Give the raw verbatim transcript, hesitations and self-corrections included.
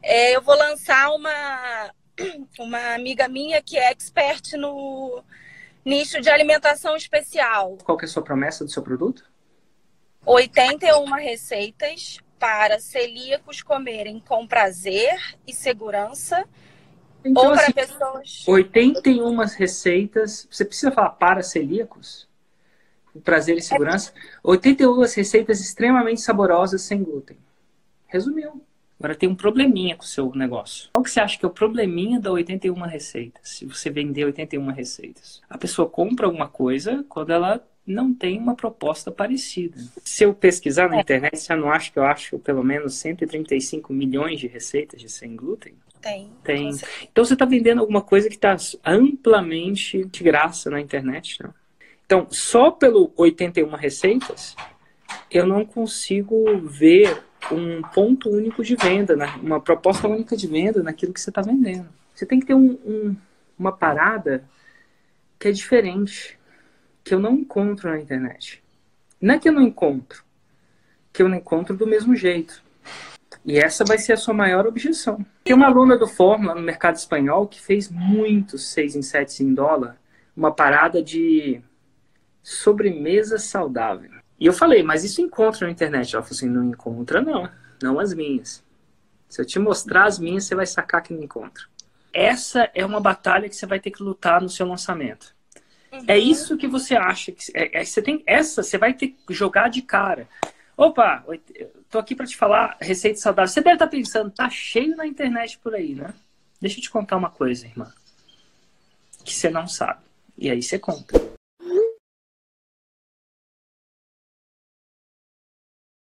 É, eu vou lançar uma, uma amiga minha que é expert no nicho de alimentação especial. Qual que é a sua promessa do seu produto? oitenta e uma receitas para celíacos comerem com prazer e segurança. Então, Ou para assim, pessoas... oitenta e uma receitas... Você precisa falar para celíacos? Prazer e segurança. oitenta e uma receitas extremamente saborosas sem glúten. Resumiu. Agora tem um probleminha com o seu negócio. Qual que você acha que é o probleminha da oitenta e uma receitas? Se você vender oitenta e uma receitas. A pessoa compra alguma coisa quando ela não tem uma proposta parecida. Se eu pesquisar na internet, você não acha que eu acho pelo menos cento e trinta e cinco milhões de receitas de sem glúten? Tem. Tem. Então você está vendendo alguma coisa que está amplamente de graça na internet, não? Então, só pelo oitenta e uma receitas, eu não consigo ver um ponto único de venda, uma proposta única de venda naquilo que você está vendendo. Você tem que ter um, um, uma parada que é diferente, que eu não encontro na internet. Não é que eu não encontro, que eu não encontro do mesmo jeito. E essa vai ser a sua maior objeção. Tem uma aluna do Fórmula no mercado espanhol que fez muitos seis em sete em dólar, uma parada de sobremesa saudável. E eu falei, mas isso encontra na internet? Ela falou assim, não encontra não, não as minhas. Se eu te mostrar as minhas, você vai sacar que não encontra. Essa é uma batalha que você vai ter que lutar no seu lançamento. Uhum. É isso que você acha que é, é, você tem essa, você vai ter que jogar de cara. Opa, tô aqui para te falar receita saudável. Você deve estar pensando, tá cheio na internet por aí, né? Deixa eu te contar uma coisa, irmã, que você não sabe. E aí você conta.